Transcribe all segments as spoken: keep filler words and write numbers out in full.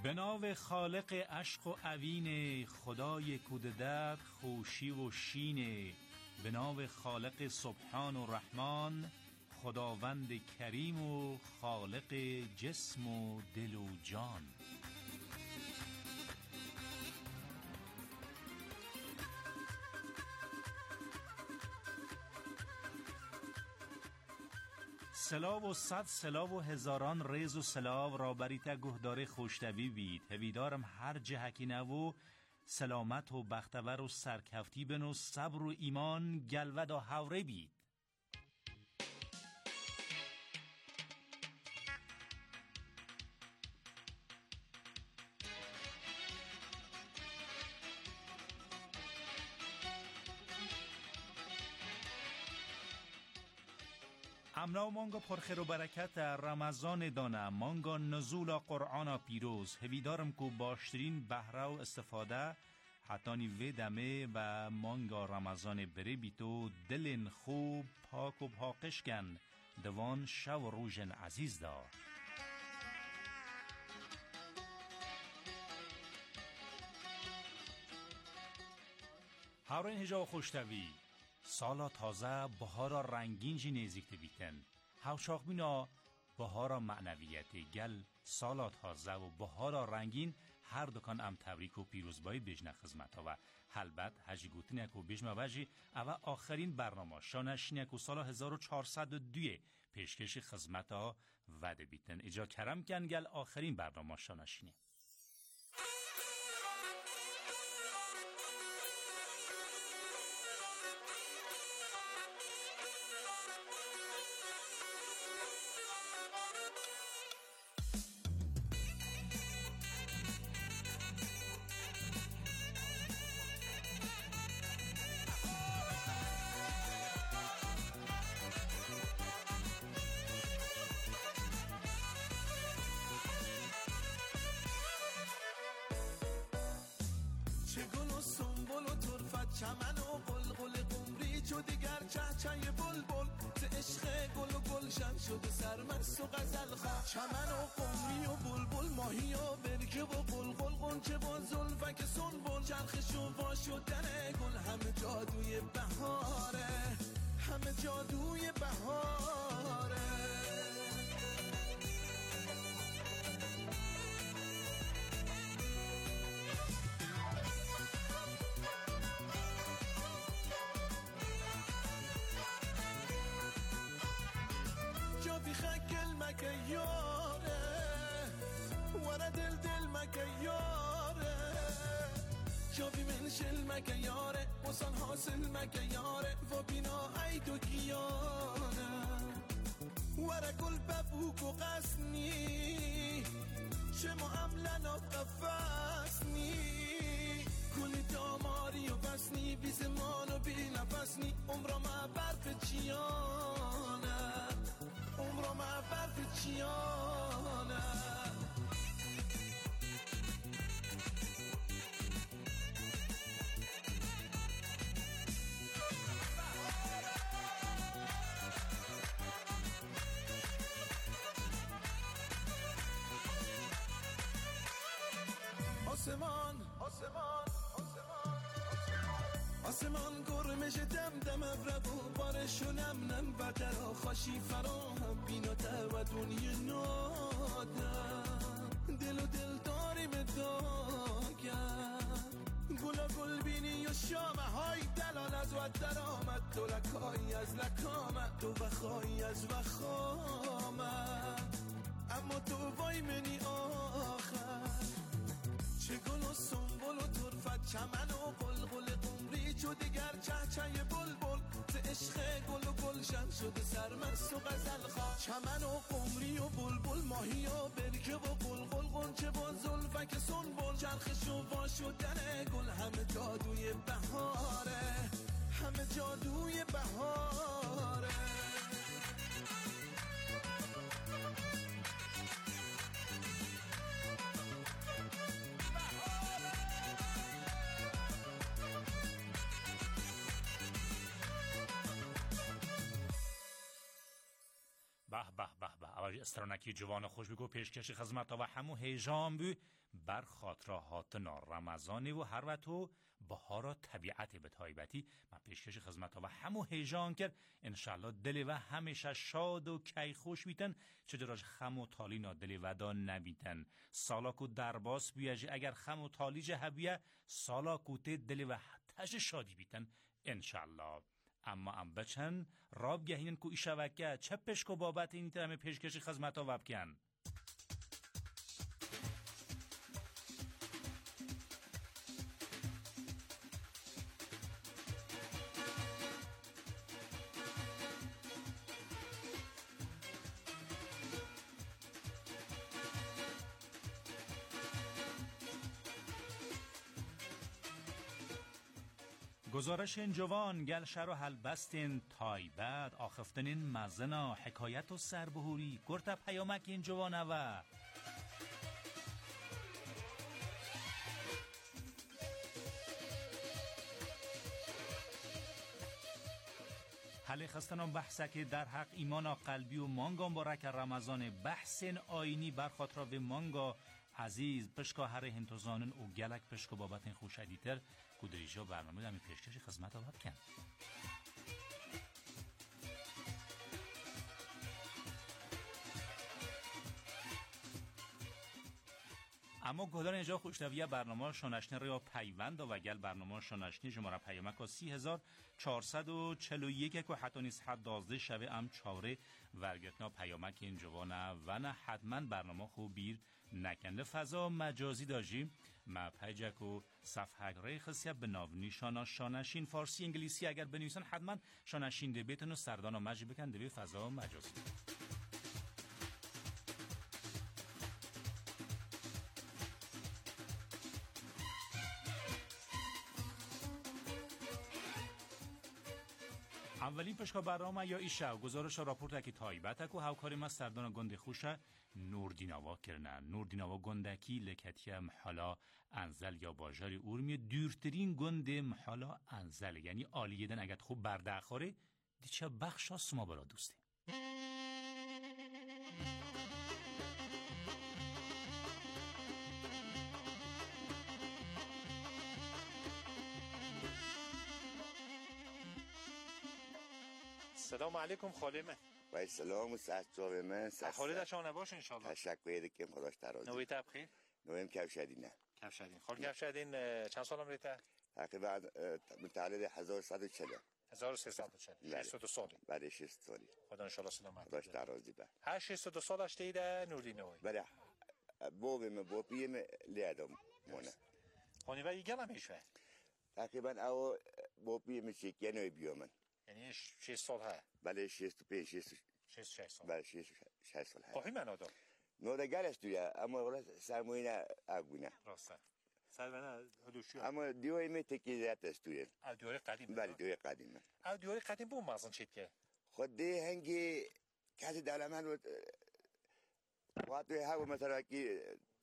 به نام خالق عشق و عوین، خدای کوددت خوشی و شینه. به نام خالق سبحان و رحمان، خداوند کریم و خالق جسم و دل و جان. سلاو و صد سلاو و هزاران ریز و سلاو را بریت گهدار خوشتوی بید. هویدارم هر جهکی نو سلامت و بختور و سرکفتی بن و صبر و ایمان گلود و حوره بید. امنا مانگا پرخیر و برکت رمضان دانه، مانگا نزول قرآن پیروز. هویدارم کو باشترین بهره و استفاده حتانی وی دمه و مانگا رمضان بره بیتو دلن خوب پاک و پاکشکن دوان شو و روژن عزیز دا. هاورین هجا و خوشتوی سالا تازه بهارا رنگین جی نزیکت بیتن. هاوشاق بینا بهارا معنویت گل سالا تازه و بهارا رنگین هر دکان ام تبریک و پیروزبایی بجنه خدمت ها و حلبت هجی گوتنک و بجمه وجی او آخرین برنامه شانشینک و سال هزار و چهارصد و دو پیشکش خدمت ها وده بیتن. اجا کرم کن گل آخرین برنامه شانشینه. چمن و قلقل قمری چو دیگر چهچه بلبل ز عشق گل و گلشن شده سرمست و غزل خواه. چمن و قمری و بلبل ماهی و برکه و قلقل قنچه و زلفک سنبل چرخش و وا شدن گل همه جادوی بهاره، همه جادوی بهاره. مکه یاره ورا دل دل مکه یاره جاوی من شل مکه یاره وصل حاصل مکه یاره و بینا ای دو گیانه ورا گل ببوک و قسنی چه معاملن و قفصنی کلی داماری و بسنی بی زمان و بی نفسنی عمرا ما برف چیانه عمرا ما برف چیانه. آسمان آسمان آسمان گرمش دم دم ابرو بارشو نم نم و درا خاشی فرام بیناته و دنیا نادم دل و دل داریم داگم گلا گل بینی و شامه های دلال از و درامد دو لکایی از لکامد دو بخایی از وخامد اما تو وای منی آخر چه گل و سنبول و طرفت چمن و قلقل قمری چو دیگر چهچه بلبل ز عشق گل و گلشن شده سرمست و غزل خواه. چمن و قمری و بلبل ماهی و برکه و قلقل قنچه و زلفک سنبل چرخش و وا شدن گل همه جادوی بهاره، همه جادوی بهاره. به به به به. اول استرانکی جوان خوش بگو پیشکش خدمت و همو هیجان بو بر خاطره هاتنا رمضان و هر وقت بهارا طبیعت به تایبتی من پیشکش خدمت ها و همو هیجان کرد انشالله دل و همیشه شاد و کی خوش بیتن چجوراش خم و تالینا دل و دا نبیتن سالاکو درباس بیاجی اگر خم و تالی جهبیه سالاکو ته دل و تش شادی بیتن انشالله. اما ام بچن راب گهینن کو ایشوکه چپش کو بابت این ترم پیشکش خدمت ها وبکن. گزارش این جوان گل شر و هلبستین تایبت آخفتنین مزنا حکایت و سربهوری گرتا پیامک این جوان و حالی خستنان بحثه که در حق ایمان قلبی و مانگا مبارک رمضان بحثین آینی برخاطر به مانگا عزیز پشکا هر هنتوزانن و گلک پشکا بابتین خوشایدیتر کودریجا برنامه دمی پیشکش خدمت ها بکن. اما گهدار اینجا خوشتویه برنامه شناشنی ریا پیوند و گل برنامه شناشنی شماره پیامک و سی هزار چهارصد و چهل و یک که حتی نیست حد دازده شوه ام چاره ورگتنا پیامک این جوانه و نه حتما برنامه خوب بیر نکنده فضا مجازی داشتیم ما پیجک و صفحه ری خصیه به ناو نیشانا شانشین فارسی انگلیسی اگر بنویسن حتما شانشین دبیتن و سردان و مجی بکن دبی فضا مجازی. اولین پشکا برنامه یا ایشه گزارش راپورت که تایبت که هاوکاری ما سردان گند خوشه نوردیناوا کرنن نوردیناوا گندکی لکتیه محالا انزل یا باجاری اورمی دورترین گند محالا انزل یعنی عالیدن اگه خوب برده خوره دیچه بخش هست ما برا دوستی. سلام علیکم خالیمه. و سلام و صحت جواب من. حالی در شما نباش انشالله. تشکر دکم خداش ترازی. نوی تب خیر؟ نویم کفشدینه. کفشدین. خال کفشدین چند سالم ریته؟ تقریبا متولد هزار و سیصد و چهل. هزار و سیصد و چهل. شصت و دو سالی. بله شصت سالی. خدا انشالله سلامت. خداش ترازی به. هر شصت و دو سالش دیده نوردینوی. بله. بابم بابیم لیادم مونه. خونی و ایگل هم ایشوه. تقریبا او بابیم شکی نوی بیامن. یعنی شش سال ها. بله شصت و پنج شصت شش سال. بله شش شش سال ها. خواهی من آدم. نودگر استویا اما ولی سرمایه نگونه. راسته. سرمایه هدوشی. اما دیوی می تکیزات استویا. دیوی قدیم. بله دیوی قدیم. دیوی قدیم بوم مازن چیت که. خود ده هنگی کسی دلمن و وقتی ها مثلا کی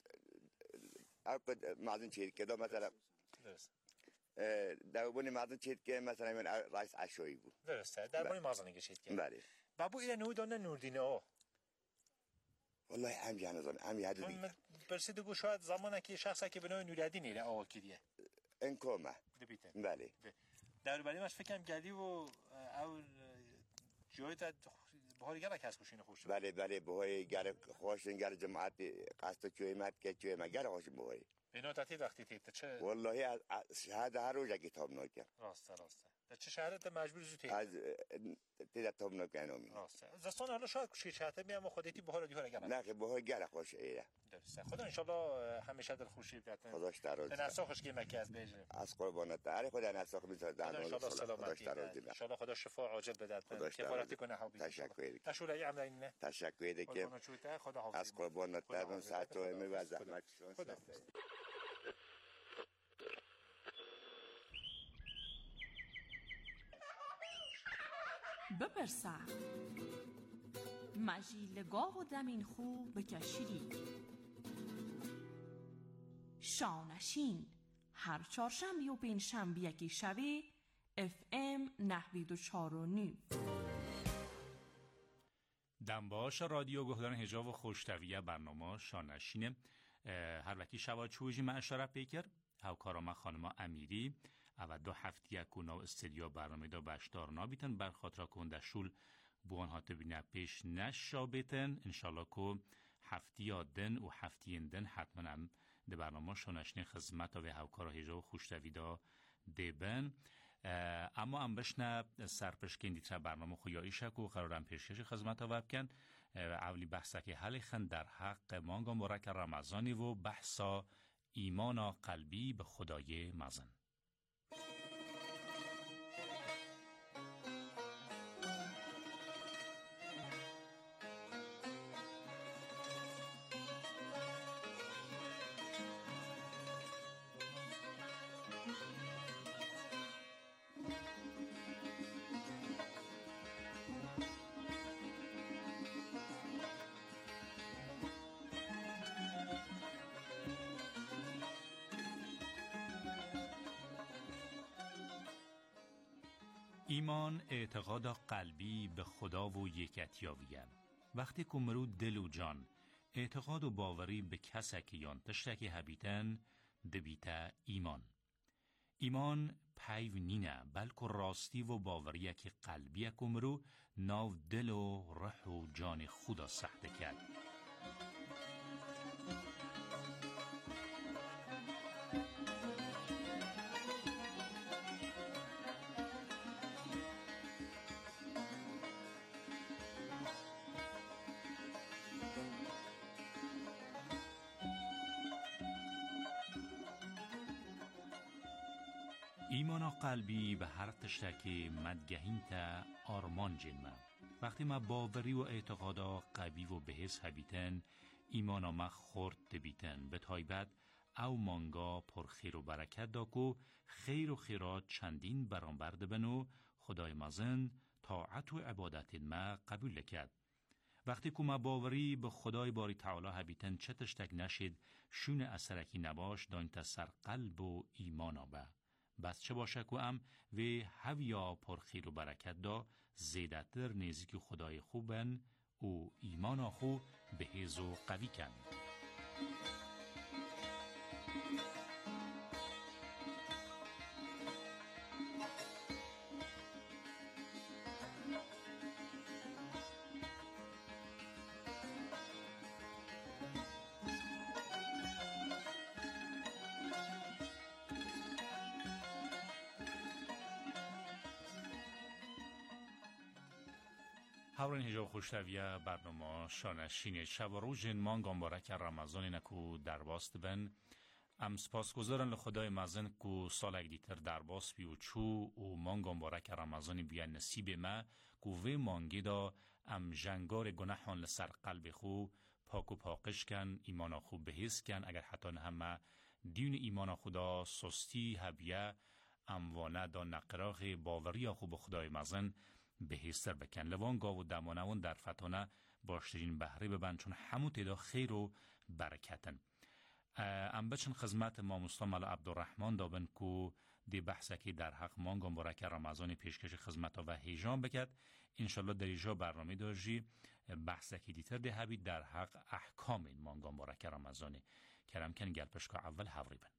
اقد مازن چیت که دو مثلا. درست. در بونی مازن چیت که مثلا من رئیس عشایی بود. درسته. در بونی مازن اینگه چیت که. بله. بابو اینا نوی دانه نوردینه او. والله هم جانزان هم یادی. من پرسیدم گو شاید زمانی که شخصی که به نوع نوریدین ایره آوال کردیه. انکومه. دبیتن. بله. در بری ماش فکرم گلی و او جویت بهاری گله کس خوشین خوش. بله بله بهایی گله خوشین گله جماعت قصد چوی مات که چوی مگر خوش بهایی. اینا تعطیل وقتی تیت چه؟ والله شهر هر روز کتاب نکرد. راسته راسته. در چه شهرت مجبور زودی؟ از تیت کتاب نکنم. راسته. زستان حالا شاید کشی چهته میام خودتی بهار دیوار گله. نه که بهایی گله خوش ایه. درسته. خدا انشالله همیشه دل خوشی بیاد. خداش تراز. به نسا خوش که مکی از بیجه. از قربانت داره خدا نسا خوش میذاره. انشالله سلامتی. انشالله خدا شفا عاجل بده. کفارتی کنه حبیب. تشکر. تشوره ای عمل اینه. تشکر دکم. از قربانت دارم ساعت و می و زحمت شون. بپرسه مجیلگاه و دمین خوب بکشیری شانشین هر چهارشنبه و پنجشنبه یکی شبه اف ام نهوید و چار و نیم دنباش رادیو گهدان حجاب و خوشتویه برنامه شانشینه هر وکی شوا چویجی ما اشاره پیکر هاوکارا خانم امیری و دو هفته یک نو استدیو برنامه دا بشدار نابیتن بر خاطر کنده شول بوان هاته بینه پیش نشا بیتن انشالله که هفته یا دن و هفته دن حتما هم ده برنامه شنشنی خدمت و هاوکارا هیجا و خوشتویدا دیبن. اما هم بشنه سرپشکین دیتر برنامه خویایی شک و قرارم پیشکش خدمت ها وبکن اولی بحثه که حلی خند در حق مانگا مبارک رمضانی و بحثا ایمان قلبی به خدای مزن. ایمان اعتقاد قلبی به خدا و یکتیاویه. وقتی که مرو دل و جان اعتقاد و باوری به کسکی یان تشتکی هبیتن دبیتا ایمان. ایمان پیو نینه بلکه راستی و باوریه که قلبیه که مرو ناو دل و روح و جان خدا سخته کرد. ایمان قلبی به هر تشتکی مدگهین تا آرمان جنمه. وقتی ما باوری و اعتقادا قوی و بهز هبیتن ایمانا ما خورد دبیتن به تایبت او مانگا پر خیر و برکت دا کو خیر و خیرات چندین برانبر دبنو خدای مزن طاعت و عبادت ما قبول کرد. وقتی که ما باوری به خدای باری تعالی هبیتن چه تشتک نشید شون اثرکی نباش دانت سر قلب و ایمانا با. بس چه باشه که ام و هویا پر خیر و برکت دا زیدتر نزدیک خدای خوبن و ایمان خو بهز و قوی کن. هاورین هجا خوشتویه برنامه شانشین شب و روز مانگا مبارک رمضان نکو درباست بن ام سپاس گذارن لخدای مزن کو سال اگ دیتر درباست بی و چو و مانگا مبارک رمضان بیا نصیب ما کو وی مانگی دا ام جنگار گناهان لسر قلب خو پاک و پاکش کن ایمان خو بهیز کن اگر حتی همه دیون ایمان خدا سستی هبیه اموانه دا نقراغ باوری خو به خدای مزن بهیستر بکن لوان گاو و دمانوان در فتانه باشترین بهره ببند چون همون تیدا خیر و برکتن. ام بچن خدمت ما مستعمل عبدالرحمن دابن کو دی بحثه که در حق مانگا مبارک رمضان پیشکش خدمت و هیجان بکد انشالله در ایجا برنامه داشتی بحثه که دیتر ده هبید در حق احکام این مانگا مبارک رمضان کرم کن گلپشکا اول حوری بن.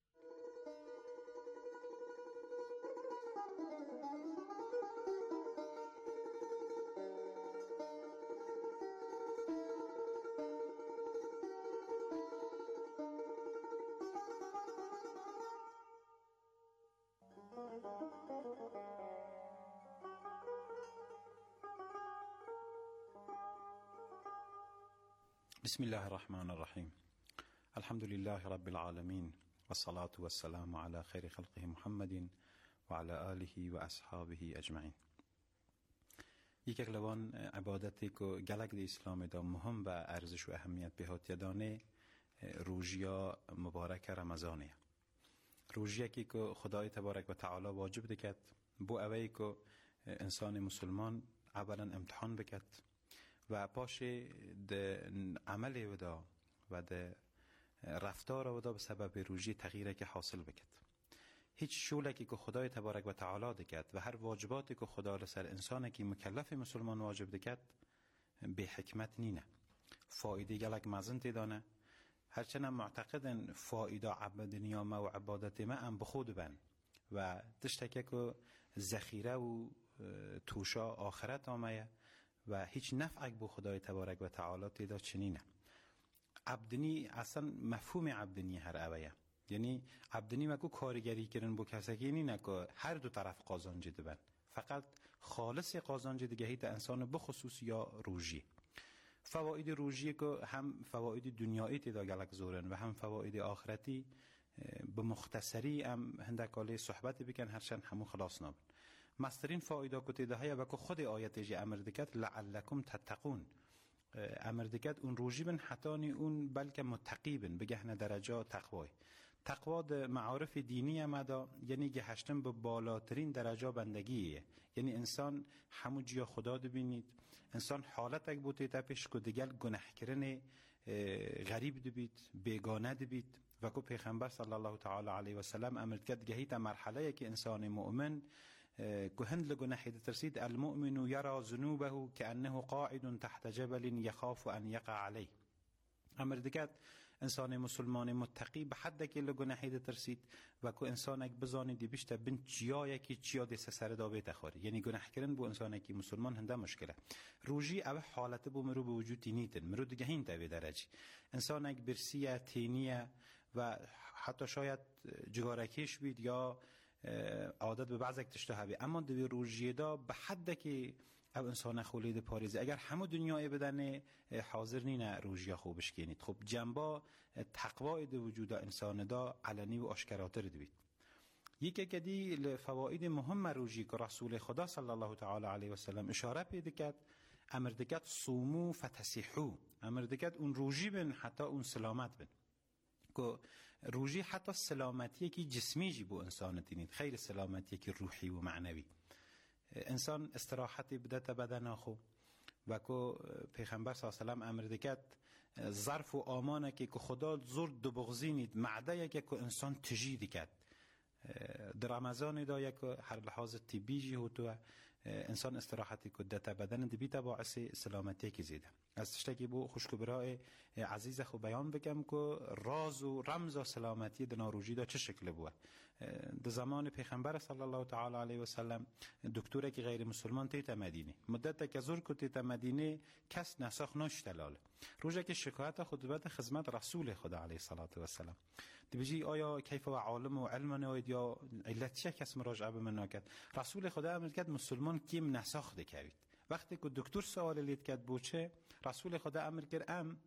بسم الله الرحمن الرحيم. الحمد لله رب العالمين والصلاة والسلام على خير خلقه محمد وعلى آله وأصحابه أجمعين. یک اقلوان عبادتی که گلک دی اسلام دا مهم و ارزش و اهمیت به هاتیدانه روژیا مبارک رمضانه. روژیا که خدای تبارک و تعالی واجب دکت بو اوی که انسان مسلمان اولا امتحان بکت و پاش ده عمل ودا و ده رفتار ودا به سبب روژی تغییره که حاصل بکد. هیچ شولکی که خدای تبارک و تعالی دکد و هر واجباتی که خدا لسر انسان که مکلف مسلمان واجب دکد به حکمت نینه. فایده گلک مزن تیدانه هرچند معتقدن فایده عبادنیا ما و عبادت ما هم بخود بن و تشتکه که ذخیره و توشا آخرت آمایه و هیچ نفعک بو خدای تبارک و تعالی تیدا چنینه. عبدنی اصلا مفهوم عبدنی هر اویه، یعنی عبدنی مکو کارگری کرن بو کسکی نینه که هر دو طرف قازانجی دبن، فقط خالص قازانجی دیگه هیت انسان بخصوص یا روژی. فواید روژی که هم فواید دنیایی تیدا گلک زورن و هم فواید آخرتی به مختصری هم هندکاله صحبت بکن هرچند همون خلاص نابن. مسترین فایده که تیدا هیا و که خود آیت جی امر دکت لعلکم تتقون، امر دکت اون روژی بن حتانی اون بلکه متقی بن بگهن درجه تقوای. تقوا در معارف دینی امدا یعنی که هشتم به بالاترین درجه بندگیه، یعنی انسان همو جیا خدا دبینید، انسان حالت اک بوده تا پیش که دیگر گناه کرن غریب دبید، بیگانه دبید و که پیغمبر صلی الله تعالی علیه و سلم امر کرد گهی تا مرحله که انسان مؤمن که هند لگناهی ترسید المؤمن یرا ذنوبه کأنه قاعد تحت جبل یخاف ان یقع علیه. امر دکت انسان مسلمان متقی به حد که لگناهی ترسید و که انسان اک بزانی دی بیشتر بین چیا یکی چیا دست سر دابه تخوری، یعنی گناه کردن بو انسان اکی مسلمان هنده مشکله. روژی او حالت بو مرو به وجود تینیتن مرو دیگه هین تابه درجی انسان اک برسیه تینیه و حتی شاید جگارکیش بید یا عادت به بعض اکتشتها بید، اما دوی روژی دا به حد که او انسان خولید پاریزه اگر همه دنیای بدنه حاضر نینه روژیا خوبش کنید. خب جنبا تقوای دو وجود انسان دا علنی و آشکاراتر دوید. یکی که دی لفواید مهم روژی که رسول خدا صلی الله تعالی علیه و سلم اشاره پیدا کرد، امر دکت صومو فتسیحو، امر دکت اون روژی بن حتی اون سلامت بن که روژی حتی سلامتی که جسمی جی بو انسان تینید، خیر سلامتی که روحی و معنوی. انسان استراحتی بده تا بدن آخو و که پیغمبر صلی الله علیه و سلم امر دکت ظرف و آمانه که خدا زرد دو بغزینید معده یکی که انسان تجیدی کد در رمضان دا یک هر لحاظ طبی جی هو تو انسان استراحتی که ده تا بدن دی بیتا باعث سلامتی که زیده. از تشتکی بو خوشکو برای عزیز خو بیان بگم که راز و رمز و سلامتی دنا روژی دا چه شکل بوه. در زمان پیغمبر صلی الله تعالی علیه و سلم دکتوره که غیر مسلمان تیتا مدینه مدت که زور که تیتا مدینه کس نساخ ناشتلاله روژه که شکایت خطبت خدمت رسول خدا علیه الصلاة و السلام دی بجی آیا کیف و عالم و علم نوید یا علت چه کس مراجعه به من نکد؟ رسول خدا امر کرد مسلمان کیم نساخ دکوید. وقتی که دکتر سوال لید کرد بوچه رسول خدا امر کرد ام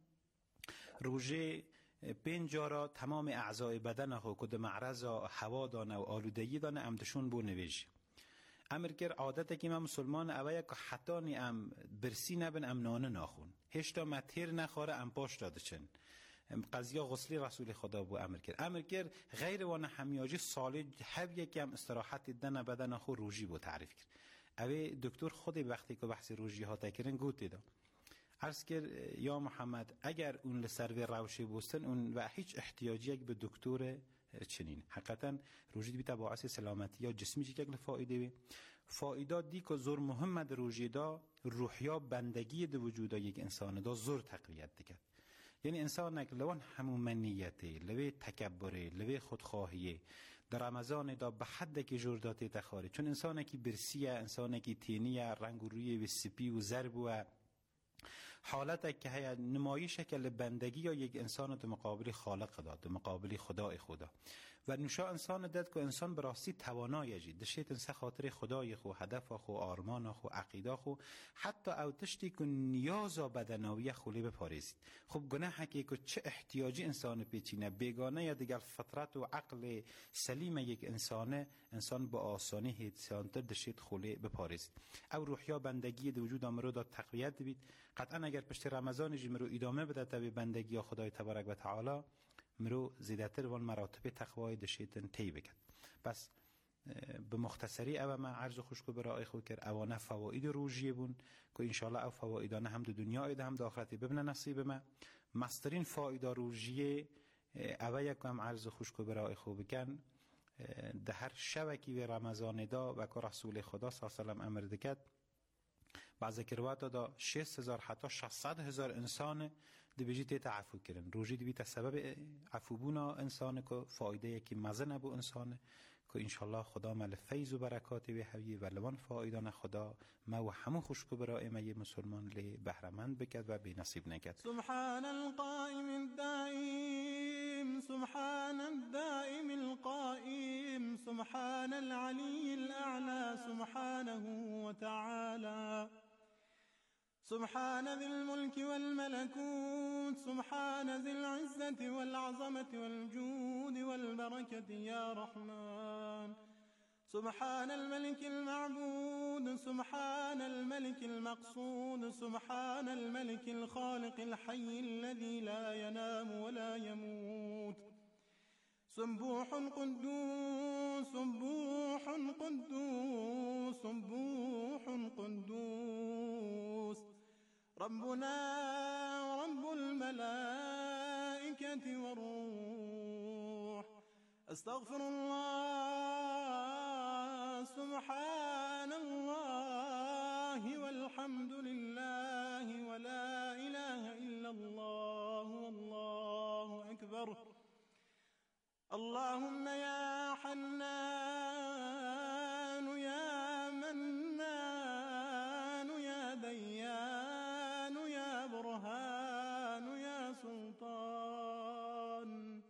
روژه پنجارا تمام اعضای بدن خو کد معرض هوا دانه و آلودگی دانه امدشون بو نویج. امر کرد عادت که من مسلمان اوه که حتی نی ام برسی نبن ام نانه ناخون هشتا متیر نخواره ام پاش داده چن قضیه غسلی رسول خدا بو امر کرد. امر کرد غیر وانه همیاجی سالی هب یکم استراحت دن بدن خو روژی بو تعریف کرد. اوه دکتر خودی وقتی که بحث روژی ها تکرن گوتی دا عرض کرد یا محمد اگر اون لسروی روشی بوستن اون و هیچ احتیاجی یک به دکتور چنین حقیقتا روژی بیتا باعث سلامتی یا جسمی چی که فایده بی فایده دی که زور محمد روژی دا روحیا بندگی دو وجودا یک انسان دا زور تقویت دکد. یعنی انسان اک لون همو منیتی لوی تکبری لوی خودخواهیه در رمضان دا به حد که جرداتی تخاری چون انسان کی برسیه انسان کی تینیه رنگ و روی و سپی و زرب و حالت که هی نمایی شکل بندگی یا یک انسان در مقابل خالق داد در مقابل خدای خدا و نشا انسان داد که انسان براستی توانایی جید دشت انسان خاطر خدای خو هدف خو آرمان خو عقیده خو حتی او تشتی که نیاز بدناوی خولی بپاریزید. خب گناه که چه احتیاجی انسان پیچینه بیگانه یا دیگر فطرت و عقل سلیم یک انسانه انسان با آسانی هیتسانتر دشت خولی بپاریزید. او روحیا بندگی در وجود امرو داد تقویت بید. قطعا اگر پشت رمضان جی مرو ادامه بده تا به بندگی یا خدای تبارک و تعالی مرو زیادتر وان مراتب تقوای دشیتن تی بکد. پس به مختصری او ما عرض خوشکو برای خود کرد اوانه فواید روژیه بون که انشاءالله او فوایدانه هم دو دنیا ایده هم دو آخرتی ببنه نصیب ما. مسترین فایده روژیه او یکم عرض خوشکو برای خود بکن ده هر شبکی به رمضان دا و که رسول خدا صلی الله علیه وسلم امر دکد بعض کروات دا شش هزار حتی ششصد هزار انسان دی بیجی تیتا عفو کرن روژی دی بیتا سبب عفو بونا انسان که فایده یکی مزه نبو انسان که انشالله خدا مل فیض و برکات وی هوی و لوان فایدان خدا ما و همون خوشکو برای ما مسلمان لی بهرمند بکد و بی نصیب نکد. سبحان القائم الدائم سبحان الدائم القائم سبحان العلي الأعلى سبحانه وتعالى سبحان ذي الملك والملكوت سبحان ذي العزة والعظمة والجود والبركة يا رحمن سبحان الملك المعبود سبحان الملك المقصود سبحان الملك الخالق الحي الذي لا ينام ولا يموت سبوح قدوس سبوح قدوس سبوح قدوس ربنا ورب الملائكة والروح استغفر الله سبحان الله والحمد لله ولا إله إلا الله والله أكبر اللهم يا حنان يا منان يا ديان يا برهان يا سلطان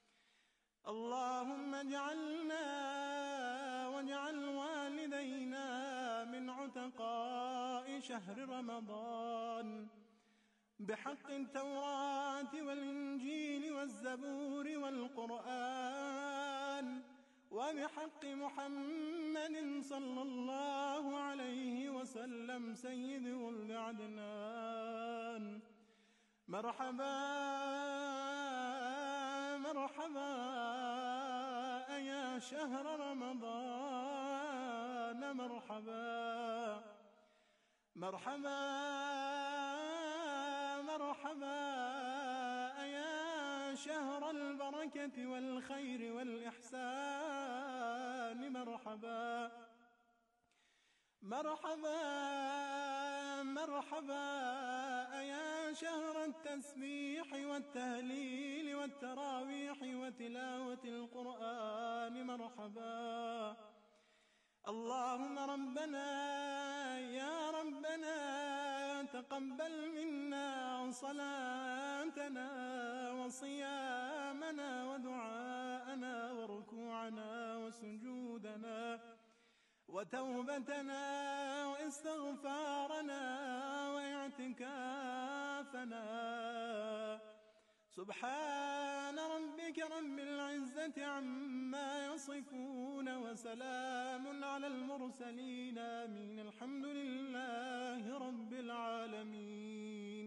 اللهم اجعلنا واجعل والدينا من عتقاء شهر رمضان بحق التوراة والإنجيل والزبور والقرآن وبحق محمد صلى الله عليه وسلم سيد ولد عدنان مرحبا مرحبا يا شهر رمضان مرحبا مرحبا مرحبا يا شهر البركة والخير والإحسان مرحبا مرحبا مرحبا يا شهر التسبيح والتهليل والتراويح وتلاوة القرآن مرحبا اللهم ربنا يا ربنا تقبل منا صلاتنا وصيامنا ودعاءنا وركوعنا وسجودنا وتوبتنا واستغفارنا واعتكافنا سبحان ربك رب العزة عما يصفون وسلام على المرسلين آمين الحمد لله رب العالمين.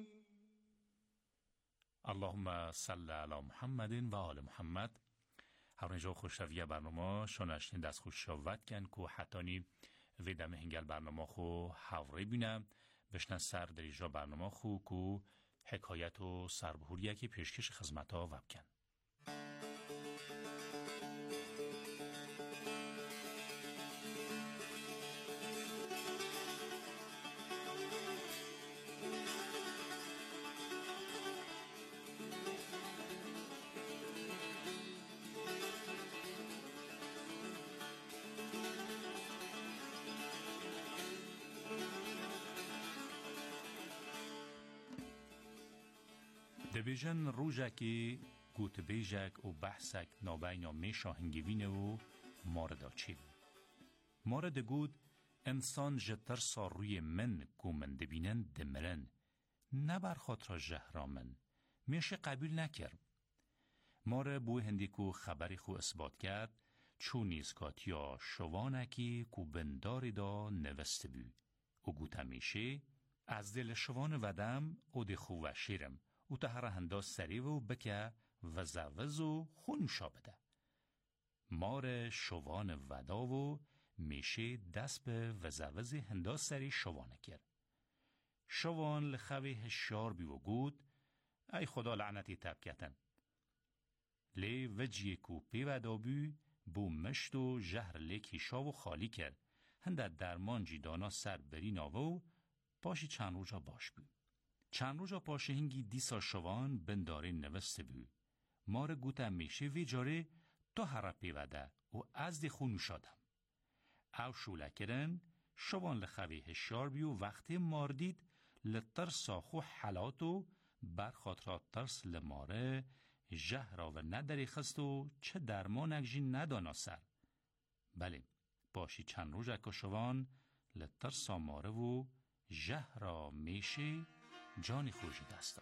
اللهم صل علی محمد و آل محمد. هرونجا خوشویه برنامه شناشتین دست خوش شود کن که حتانی ویدم هنگل برنامه خو حوری بینم بشنن سر در ایجا برنامه خو که حکایت و سربهوریه که پیشکش خدمت ها وبکن. دبیجن روژکی گوت بیجک و بحثک نابینا میشا هنگیوینه و ماردا چیب. مارد گود انسان جتر سار روی من کو من دبینن دمرن نبر خاطر جهرامن میشه قبول نکر. ماره بو هندی کو خبری خو اثبات کرد چون نیزکاتیا شوانکی کو بنداری دا نوسته بی و گوت میشه از دل شوان ودم او دی خو و شیرم او تا هر هندا سری و بکه و زوز و خونشا بده. مار شوان ودا و میشه دست به وزوز هندا سری شوانه کرد. شوان لخوی هشار بی و گود ای خدا لعنتی تبکتن. لی وجیه کو پی ودا بی بو مشت و جهر لیکی شا و خالی کرد. هنده درمان جیدانا سر بری ناوه و پاشی چند روزا باش بی. چند روزا پاشهنگی دیسا شوان بنداره نوسته بو. مار گوتا میشه وی جاره تو هر پیوده و از دی خونو شادم. او شوله کرن شوان لخوی هشار بیو وقتی مار دید لطرسا خو حلاتو بر خاطرات ترس لماره جهرا و نداری خستو چه درمانک جی ندانا سر. بله باشی چند روز اکا شوان لطرسا ماره و جهرا میشه جانی خوشی دستا.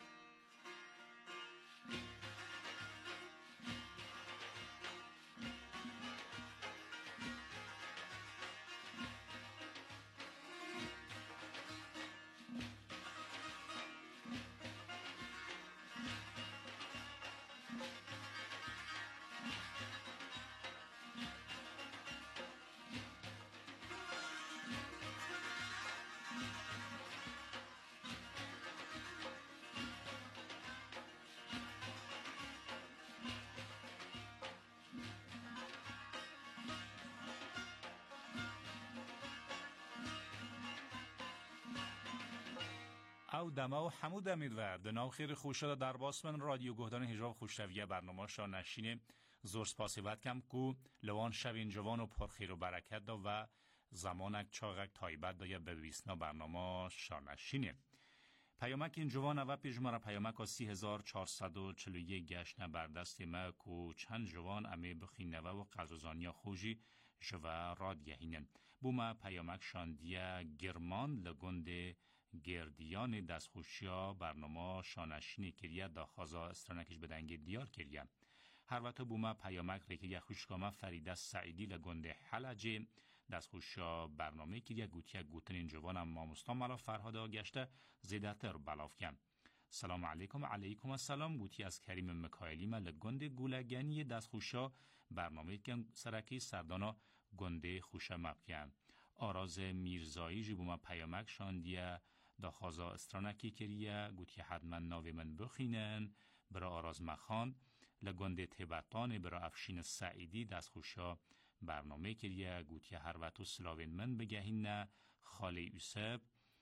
او دما و همو دمید و دناو خیر خوش شده در باسمن رادیو گهدان هجاب خوشتویه برنامه شا نشینه زور سپاسی بد کم کو لوان شوین جوان و پرخیر و برکت دا و زمانک چاقک تایبت دا یا بویسنا برنامه شا نشینه. پیامک این جوان و پیجمارا پیامک ها سی هزار چهارصد و چلو یک گشنه بردست ما کو چند جوان امی بخینه و قضوزانیا خوشی جوا رادگهینن. بوما پیامک شاندیه گرمان لگنده گردیان دستخوشیا برنامه شانشینی کریه دا خوازا استرانکش بدنگ دیار کریه. هر وقت بوما پیامک ریکه خوشکامه فریده سعیدی لگنده حلجه دستخوشیا برنامه کریه گوتیه گوتن این جوانم ماموستان ملا فرهاده گشته زیده تر بلاف کن. سلام علیکم علیکم السلام گوتی از کریم مکایلی من لگنده گولگانی دستخوشیا برنامه کن سرکی سردانا گنده خوشه مبکن. آراز میرزایی جی بوما پیامک شاندیه دا خوازا استرانکی کریه گوتی حتما ناوی من بخینن برا آراز مخان لگنده تبتان برا افشین سعیدی دستخوشا برنامه کریه گوتی هر وقتو سلاوین من بگهین خاله یوسف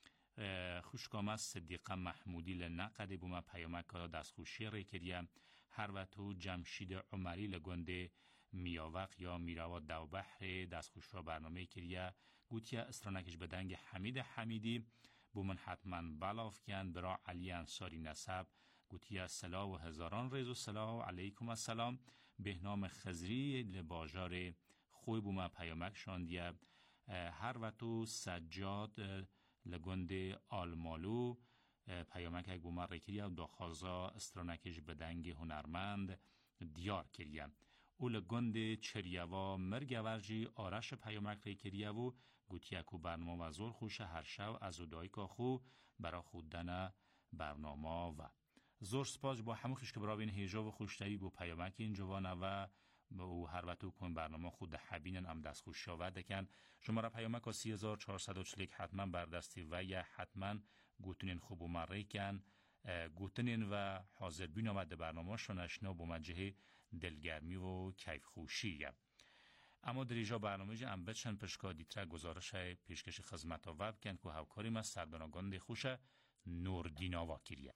خوشکامه صدیقه محمودی لنقده بوما پیامک دستخوشی ری کریه هر وقتو جمشید عمری لگنده میاوق یا میراوا دوبحر دستخوشا برنامه کریه گوتی استرانکش بدنگ حمید حمیدی بومن حتما بلاف کن برا علی انصاری نسب گوتی سلا و هزاران ریز و سلا علیکم السلام بهنام خزری لباجار خوی بوما پیامک شاندیه هر وقتو سجاد لگند آلمالو پیامک اگ بوما ریکریه دو خوازا استرانکش بدنگ هنرمند دیار کریه او لگند چریوا مرگورجی آرش پیامک ریکریه و گوتیکو برنامه و زور خوشه هر شو از ادایی که خو برا خوددن برنامه و زور سپاس با همون خیش که برا بین هیجا و خوشتری با پیامک این جوانه و او هر وقتو کن برنامه خود حبینن ام دست خوش شاوده کن شما را پیامک سی هزار چهارصد و چل یک حتما بردستی و یا حتما گوتنین خوب و مره کن گوتنین و حاضر بین آمده برنامه شنشنا با مجه دلگرمی و کیف خوشی. اما در ایجا برنامه جه ام بچن پشکا دیتره گزارش پیشکش خدمت و وب کن که هاوکاری ما سردانگان خوشه نوردینا واکریه.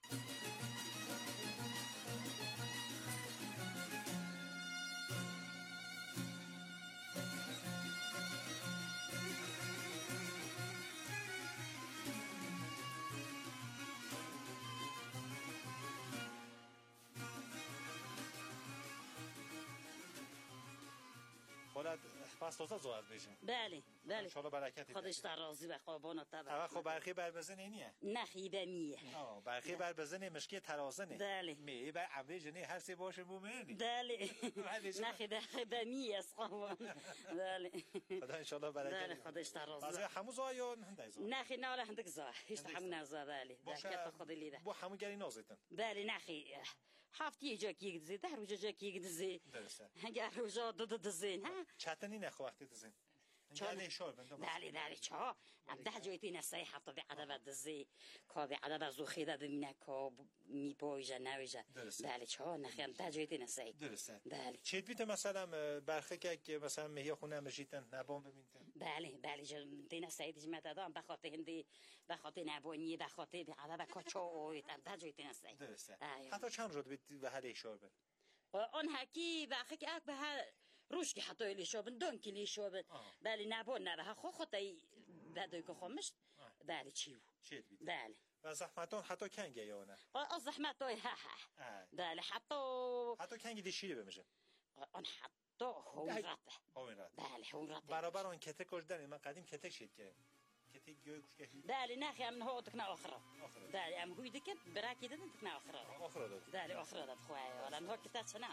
خودت پس تازه زواد بشین. بله بله انشالله برکتی خودش در راضی و قربانت تبارک. اما خب برخی بر بزنه نیه نخی به میه آه برخی بر بزنه مشکی ترازنه بله می بر عمه جنه هر سه باشه مومنی بله نخی به به میه قربان بله خدا انشالله برکت بله خودش در راضی باز همو زایون هندای زای نخی نه ولا هندک زای هیچ همون نزا بله برکت خدا لیده بو همو گری نازتن بله نخی هفته جا کی گذی ده روز جا کی گذی درسته هنگ روزا دو دو دزین ها چتنی نخو وقتی دزین دلی شور بندم دلی دلی چه ده جایتی نسای حتی به عدد دزی که به عدد زوخیده ببینه که می پایجه نویجه دلی چه نخیم ده جایتی نسای درسته دلی چه بیت مثلا برخه که مثلا مهیا خونه مجیتن نبام ببینتن بله بله جن نسای دیج مدادم بخاطر هندی بخاطر نبانی بخاطر به عدد کچا اویت ده جایتی نسای درسته حتی چند روز بیت به هلی شور بند آن حکی بخی که اک به هر روش که حتی ایلی شوبن دون کلی شوبن بله نبون نبه خو خطایی بدوی که خمشت بله چیو بله و زحمتان حتی کنگه یا نه از زحمتای ها ها بله حتی حتی کنگی دیشیری بمیشه آن حتی هون راته هون راته بله هون راته برابر آن کته کش داریم من قدیم کته شید که کته گوی کش که بله نخی هم هو تکنا آخره بله هم هوی دکن براکی دادن تکنا آخره آخره داد بله آخره داد خواه ولی هم ها کته چنه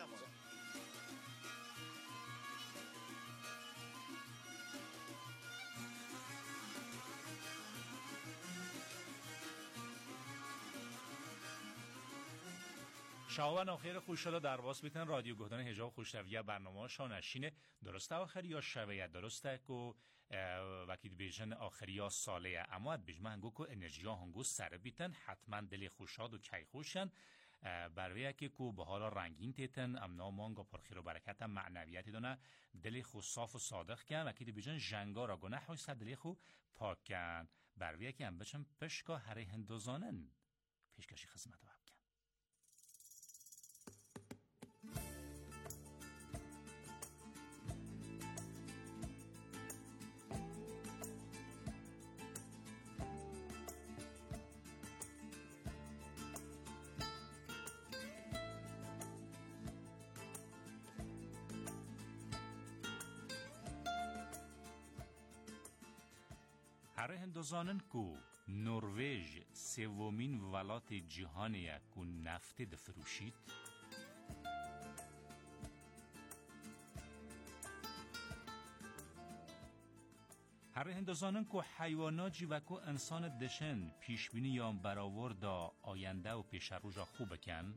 شاوان آخر خوش شده در باس بیتن رادیو گهدان هجاب خوشتویه برنامه شانشینه درسته آخری یا شویه درسته که وکید بیجن آخری یا ساله اما بیجمه هنگو که انرژی ها هنگو سر بیتن حتما دل خوشاد و کی خوشن برویه که که به حالا رنگین تیتن امنا مانگا پرخیر و برکت معنویتی دانه دل خو صاف و صادق کن وکید بیجن جنگا را گناه های سر دل خو پاک کن برویه که هم بچن پشکا هره هندوزانن پیشکشی خدمت واب کن هر هندوزانن کو نروژ سومین ولایت جهانیه کو نفت دفروشید هر هندوزانن کو حیواناتی و کو انسان دشن پیشبینی یا برآورد دا آینده و پیش روزا خوب کن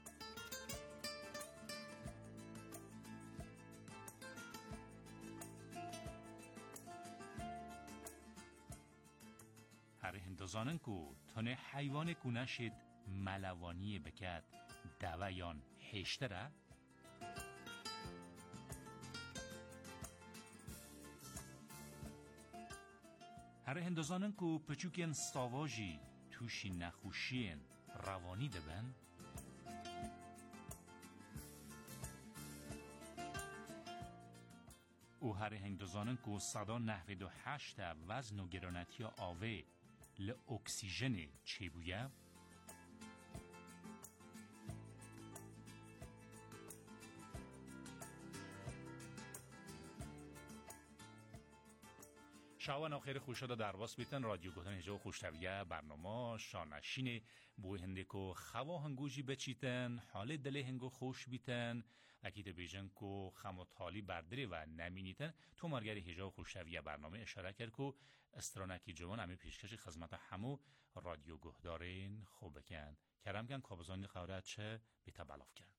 هر هندوزانن کو تنه حیوان کو نشید ملوانی بکد دوایان هشتره هر هندوزانن کو پچوکین ساواجی توشی نخوشین روانی دبن او هر هندوزانن کو صدا نحوید و هشت وزن و گرانتی آوه ل اکسیژن چی بویه؟ شاوان آخر خوش شده در واس بیتن رادیو گهدان هجاب خوشتویه برنامه شانشین بوی هنده که خوا هنگوشی بچیتن حال دل هنگو خوش بیتن اکید بیجن که خموت حالی بردری و نمینیتن تو مرگر هجاب خوشتویه برنامه اشاره کرد که استرانکی جوان امی پیشکش خدمت همو رادیو گهدارین خوب بکن کرم کن کابزانی خوره چه بیتا بلاف کن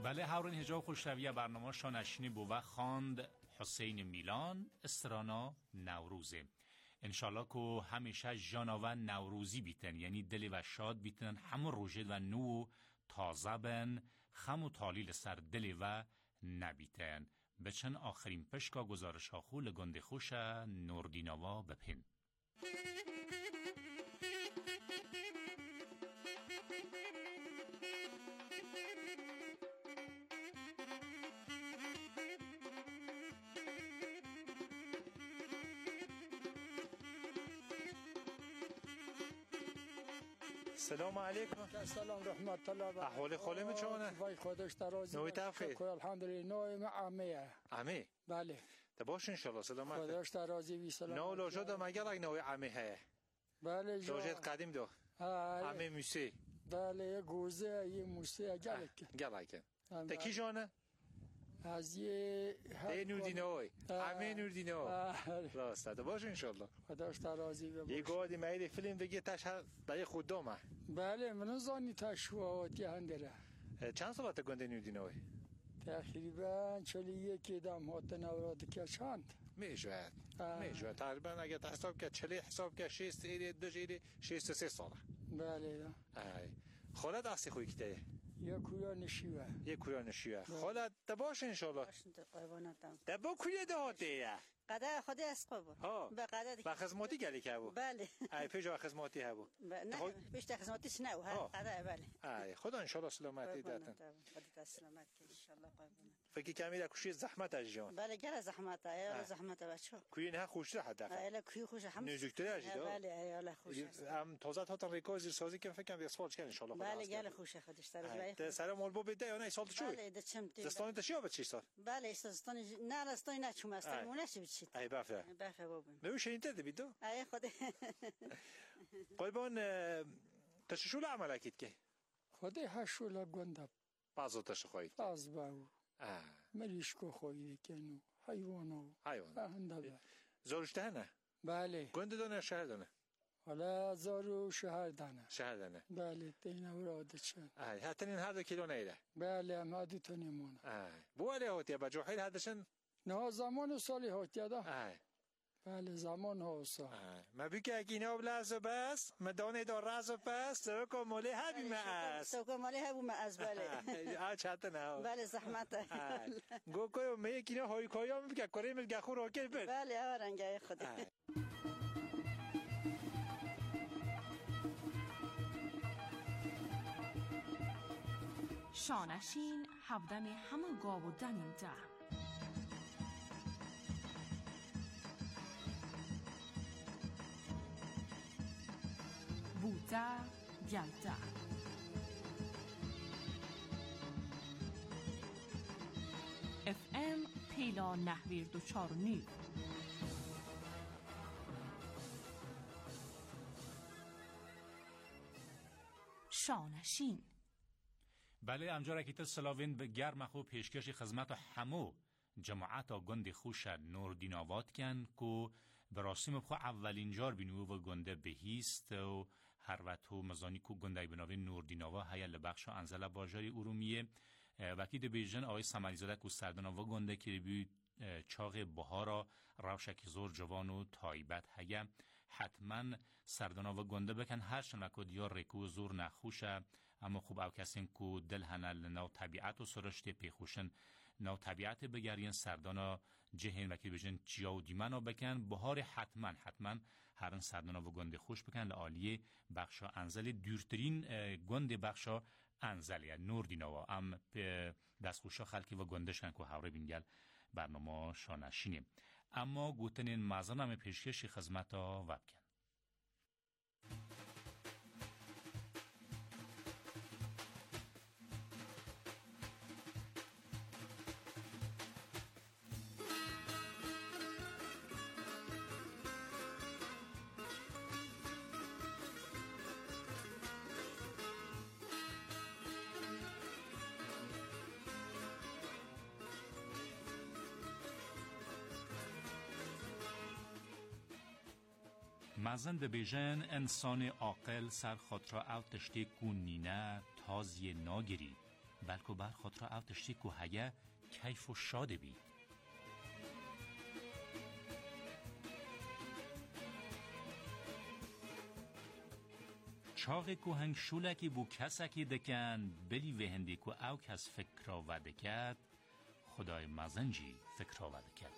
بله هاورین هجاب خوشرویه برنامه شانشینی بو و خواند حسین میلان استرانا نوروزه. انشالله که همیشه جانا و نوروزی بیتن، یعنی دل و شاد بیتن، همون روژه و نو تازه بن، خم و تالیل سر دل و نبیتن. بچن آخرین پشکا گزارش ها خو لگنده خوش نوردیناوا بپن. سلام علیکم. سلام رحمت الله و احوال خاله چونه؟ وای خودش درازی. نوی تفخیر. الحمدلله نوی عمیه. عمی. بله. تباش ان شاء الله سلامت. خودش درازی وی سلام. نو لوجو دو مگر اگ نوی عمیه. بله جو. لوجت قدیم دو. عمی موسی. بله گوزه یه موسی گلک. گلک. تکی جانه؟ از یه ای نوردینوی همه نوردینو راسته تو باشه انشالله خداش درازی بباشه. یه گادی میلی فیلم دیگه تش دای خود دومه. بله من زانی تشواتی هندره. چند سالت گنده نوردینوی؟ تقریبا چلی یکی دم هات نوراد که چند میشه میشه تقریبا اگه حساب که چلی حساب که شیست ایری دو جیری شیست سه ساله. بله ای خالد اصلی خوی کته یک کویا نشیوه یک کویا نشیوه خالد تباش انشالله تبا کویا دهاته قدر خودی از قبول به قدر به خدماتی گلی که بود بله ای پیجا خدماتی هبو نه بیشتر خدماتیش نه ها قدر بله ای خدا ان شاء الله سلامتی دادن خدا سلامت که ان شاء الله قربان فکر کمی در کوشی زحمت از جان بله گره زحمت ای زحمت بچو کوی نه خوش حد دفعه ای کوی خوش هم نزدیکتر اجدا بله ای الله خوش هم تازه تا ریکوزی سازی که فکر کنم اسفالت کن ان شاء الله بله گله خوش خودش در ده سلام مول بو بده نه سال تو بله ده چم دستان تشیا به چی سال بله استان نه استان نه چم است مونش بچید ای بافه بافه بابم نوش انت ده بیدو ای خود قربان تششول عمل اكيد که خود هشول گنده بازو تش خوید باز باو اه مریش کو خوید کنو حیوانو حیوان هنده زورشته نه بله گنده دونه شهر دونه حالا زارو شهر دانه شهر دانه بله تین اوراد چه ای حتی این هر دو کیلو نیده بله ما دو تا نمونه ای بوله هوتی با جوحیل هدشن نه زمان سالی هوتی دا ای بله زمان ها سال ما بگه اگینا بلازو بس مدانه دار رازو بس سو کو مولی هبی ماس سو کو مولی هبو ماس بله آ چات نه بله زحمت گو کو می اگینا های کویا میگه کره میگه خو رو که بر بله آرنگای خود شانشین هفدم همه گاو و دمینده بوده گلده اف ام پیلا نهویر دو چار نیو شانشین بله امجا رکیت سلاوین به گرم خوب پیشکش خدمت همو جماعت گند خوش نوردین آواد کن که براسیم بخوا اولین جار بینو و گنده بهیست و هر وقت مزانی کو گنده بناوی نوردیناوا هیا لبخش انزل باجاری ارومیه وکید بیژن آقای سمریزاده کو سردان و گنده که بی چاق بهارا روشک زور جوان و تایبت هیا حتما سردان و گنده بکن هر شنکو یا رکو زور نخوشه اما خوب او کسین کو دل هنل نو طبیعت و سرشت پیخوشن نو طبیعت بگرین سردانا جهین وکی بیژن چیا و دیمنا بکن بهار حتما حتما هرن سردانا و گنده خوش بکن لعالیه بخشا انزل دورترین گنده بخشا انزل یا نور دیناوا ام دستخوشا خلکی و گندشن که حوره بینگل برنامه شانشینیم اما گوتنین مازنم پیشکش خدمتا وبکن مازن ده بیژن انسان عاقل سر خاطر او تشتی کونینه تازی ناگری بلکه بر خود را او تشتی که هیه کیف و شاده بید. چاق که هنگ شولکی بو کسکی دکن بلی وهندی که او کس فکر را وده کد خدای مزنجی فکر را وده کد.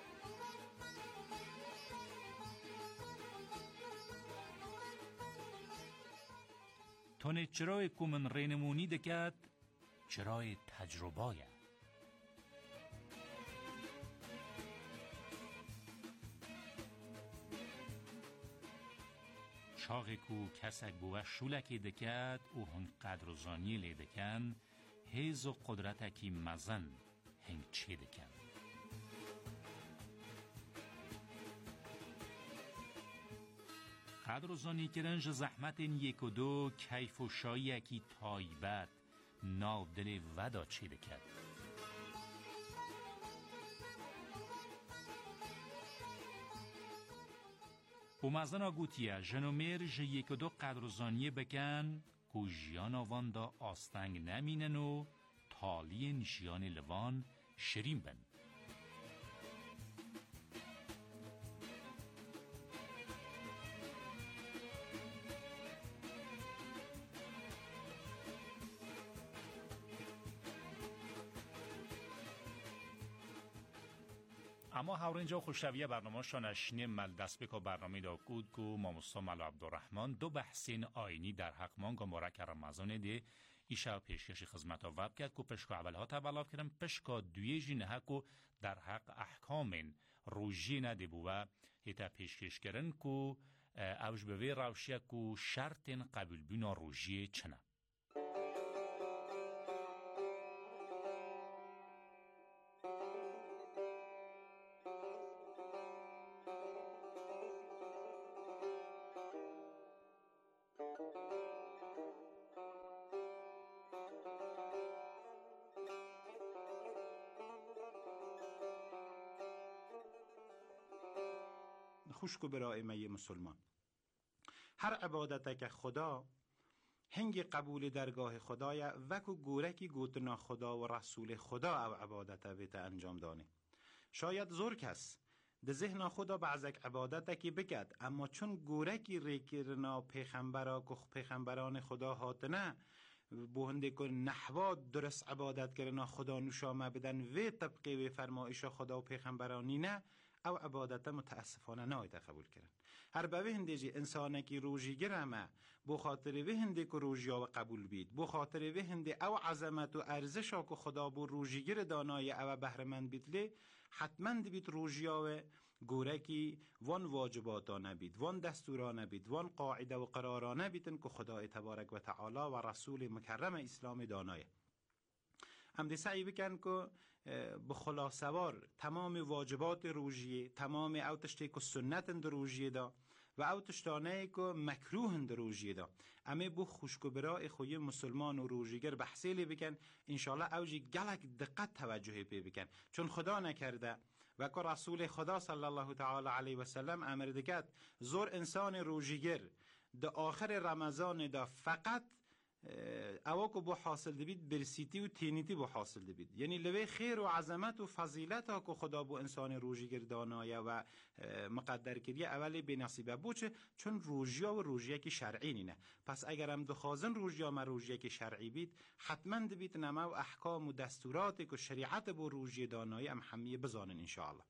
تونه چرای که من رینمونی دکد چرای تجربایه. چاقی که کسک بوه شولکی دکد او هنگ قدر و زانی لی دکن هیز و قدرتکی مزن هنگ چه دکن. قدر و زانی کرنج زحمت یک و دو کیف و شایی اکی تایبت ناو دل ودا چه دکد. او مزن آگوتیه جنومیر جه یک و دو قدر و زانیه بکن که جیان آوان دا آستنگ نمینن و تالین جیان لوان شریم بن. اما هورینجا خوشویه برنامه شانشنی مل دست بکا برنامه دا کود که ماموستا ملو عبدالرحمن دو بحثین آینی در حق مانگا مورک رمضان دی ایشا پیشکش خدمت واب کرد که پشکا اولها تبلاف کردن پشکا دویه جی نه که در حق احکام روژی نده بوه هیتا پیشکش کردن که اوش بوی روشیه که شرط قبول بینا روژی چنه. خوشکو برای می مسلمان هر عبادت که خدا هنگ قبول درگاه خدای وکو گورکی گوتنا خدا و رسول خدا او عبادت بیت انجام دانه. شاید زور کس ده ذهن خدا بعضک عبادت که بکد اما چون گورکی ریکرنا پیغمبرا که پیغمبران خدا هاتنه بوهنده که نحوا درست عبادت کرنا خدا نشامه بدن و طبقه و فرمایش خدا و پیغمبرانی نه او عبادت متاسفانه نایده قبول کرن. هر به هنده جی انسانه کی روژی گرمه بو خاطر به هنده که روژی ها قبول بید بو خاطر به هنده او عظمت و ارزش ها که خدا بو روژی گر دانای او بهرمند بید لی حتما بید روژی ها گوره کی وان واجبات ها نبید وان دستور ها نبید وان قاعده و قرار ها نبیدن که خدا تبارک و تعالی و رسول مکرم اسلام دانای. هم دی سعی بکن که بخلاصوار تمام واجبات روژیه تمام او تشتی که سنت اند روژیه دا و او تشتانه که مکروه اند روژیه دا اما بو خوشکو برای خوی مسلمان و روژیگر بحثیلی بکن انشاءالله او جی گلک دقت توجهی پی بکن چون خدا نکرده و که رسول خدا صلی الله تعالی علیه و سلم امر دکت زور انسان روژیگر دا آخر رمضان دا فقط اوا که بو حاصل دبید برسیتی و تینیتی بو حاصل دبید یعنی لوی خیر و عظمت و فضیلت ها که خدا بو انسان روژی گردانایه و مقدر کریه اولی بی نصیبه بوچه چون روژیا و روژیه که شرعی نینه پس اگرم دخوازن روژیا ما روژیه که شرعی بید حتما دبید نمه و احکام و دستوراتی که شریعت بو روژی دانایه ام همیه بزانن انشاءالله.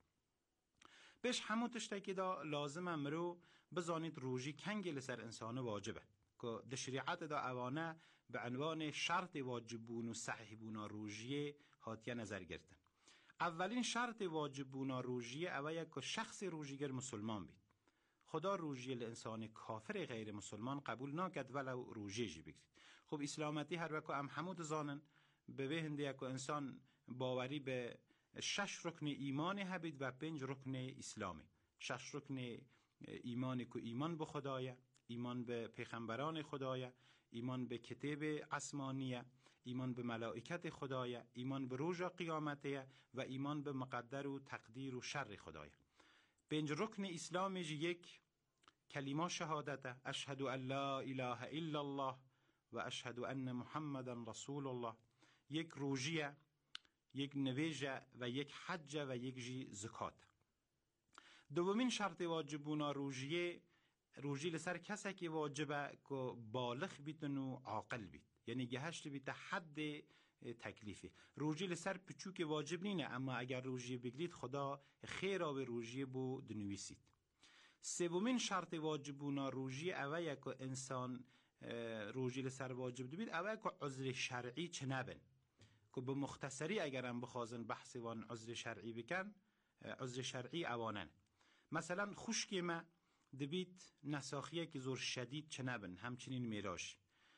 بش همون تشتکی دا لازم امرو بزانید روژی کنگی لسر انسان واجبه که ده شریعت دا اوانه به عنوان شرط واجبون و صحیحبون روژیه هاتیه نظر گرتن. اولین شرط واجبون روژیه اوه که شخص روژیگر مسلمان بید. خدا روژیه لانسان کافر غیر مسلمان قبول نکد ولو روژیه جی بگرید. خب اسلامتی هر وکو ام حمود زانن به بهنده که انسان باوری به شش رکن ایمان هبید و پنج رکن اسلامی. شش رکن ایمان که ایمان به خدایه، ایمان به پیغمبران خدایه، ایمان به کتاب آسمانیه، ایمان به ملائکت خدایه، ایمان به روز قیامته و ایمان به مقدر و تقدیر و شر خدایه. پنج رکن اسلام یک کلمه شهادت اشهد ان لا اله الا الله و اشهد ان محمدا رسول الله. یک روژیه، یک نویجه و یک حجه و یک جی زکات. دومین شرط واجب بونا روژیه روژی لسر کسی که واجبه که بالغ بیتن و عاقل بیت، یعنی گهشت بیت حد تکلیفی. روژی لسر پچوک واجب نینه، اما اگر روژی بگیرید خدا خیر آب روژی بو دنویسید. سومین شرط واجب بونا روژی اوه که انسان روژی لسر واجب دوید اوه که عذر شرعی چه نبن، که به مختصری اگرم بخوازن بحث وان عذر شرعی بکن، عذر شرعی اوانن. مثلا خشکی ما دبیت نساخیه که زور شدید چه نبن، همچنین میراش.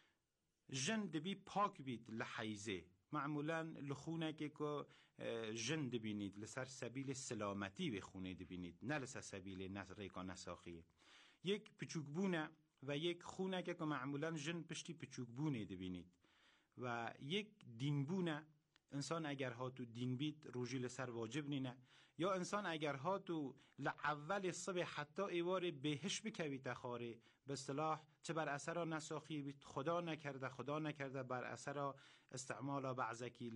جن دبی پاک بیت لحیزه، معمولا لخونه که که جن دبینید لسر سبیل سلامتی به خونه دبینید، نه لسر سبیل نسریکا نساخیه. یک پچوکبونه و یک خونه که که معمولا جن پشتی پچوکبونه دبینید، و یک دینبونه. انسان اگر ها تو دین بیت روژی لسر واجب نینه، یا انسان اگر ها تو لعول صبح حتی ایوار بهش بکوی تخاره، به اصطلاح چه بر اثر نساخی بیت، خدا نکرده خدا نکرده بر اثر استعمال بعضکی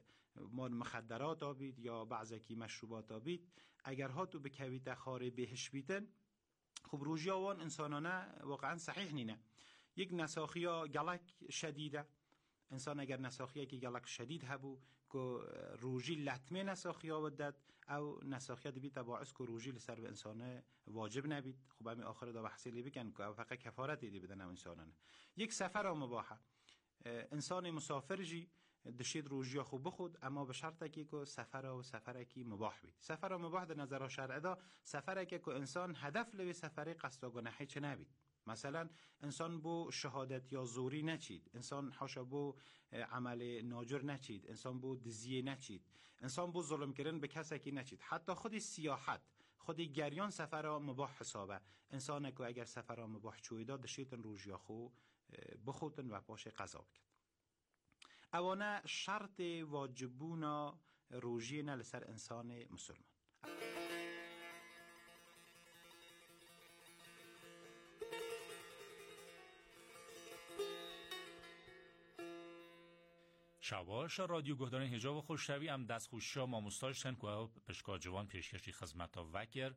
مخدرات آبید یا بعضکی مشروبات آبید، اگر ها تو بکوی تخاره بهش بیتن، خب روژی آوان انسانانه واقعا صحیح نینه. یک نساخی ها گلک شدیده، انسان اگر نساخیه که گلک شدید هبو که روژی لطمه نساخیه ودد او نساخیه دبی تباعث که روژی لسر به انسانه واجب نبید. خب همین آخر دا بحثی لی بکن که فقط کفارت دی بدن او انسانانه. یک سفر هم مباحه، انسان مسافر جی دشید روژی خوب بخود، اما به شرط که سفر و سفر کی مباح بید. سفر و مباح در نظر شرع دا سفر که انسان هدف لوی سفری قصد و گناحی چه نبید. مثلا انسان بو شهادت یا زوری نچید، انسان حاشا بو عمل ناجر نچید، انسان بو دزیه نچید، انسان بو ظلم کردن به کسی که نچید. حتی خود سیاحت، خود گریان سفر مباح حسابه. انسان که اگر سفر مباح چویدا دشیتن روژیا خو بخوتن و باشه قضا بکن. اوانه شرط واجبونا روژی نه لسر انسان مسلمان. شواش رادیو گهدان حجاب خوشتوی هم دست خوشا ما مستاشتن که پشکا جوان پیشکشی خدمت وکر